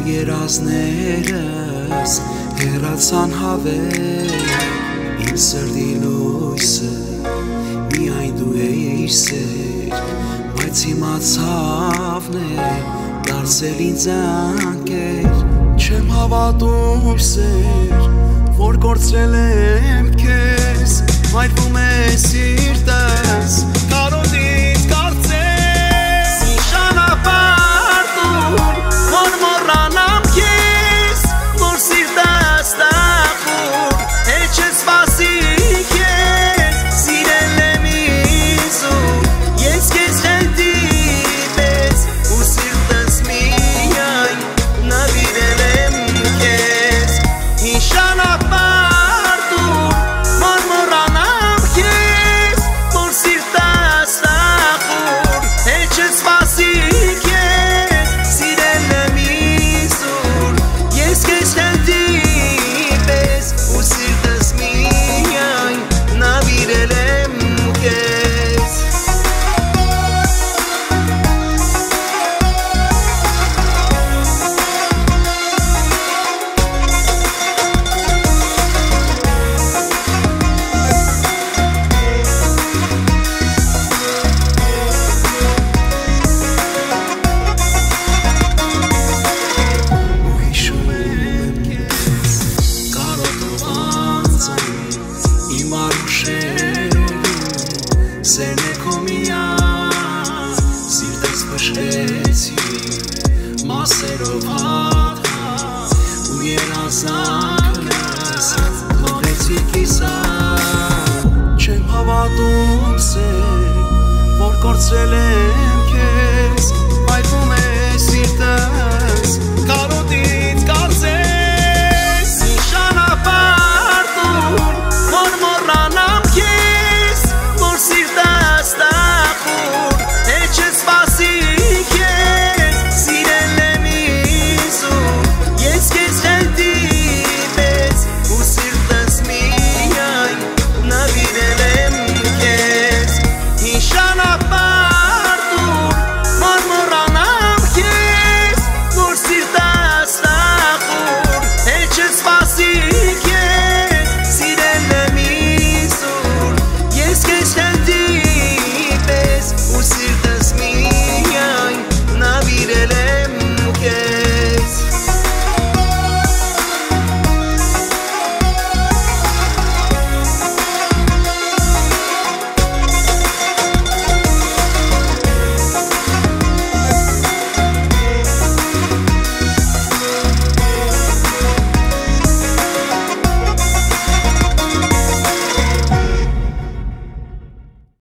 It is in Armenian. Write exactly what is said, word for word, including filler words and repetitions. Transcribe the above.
Մեր երազներս հեռացան հավեր, իմ սրտի լույսը միայն դու էիր սեր, բայց իմացավն է դարձել ինձ անկեր, չեմ հավատում սեր, որ կորցրել եմ քեզ, մայրվում է սիրտս, կարոտից կարծես, նշանապար տուր, որ մոռանամ քեզ, որ սիրտս տախուր, հետ չսպասի քեզ, սիրել եմ իզուր, ես քեզ հետիպես, ու սիրտս միայն նվիրել եմ քեզ, նշանապար տուր, որ մոռանամ քեզ, որ սիրտս տախուր, հետ չսպասի քեզ, սիրել եմ իզուր, ես քեզ հետիպես, ու սիրտս միայն նվիրել եմ քեզ։ Սերն է քո միակ, սիրտս փշրեցի, մասերով հատ-հատ, ու երազանքս թողեցի կիսատ, չեմ հավատում սեր, որ կորցրել եմ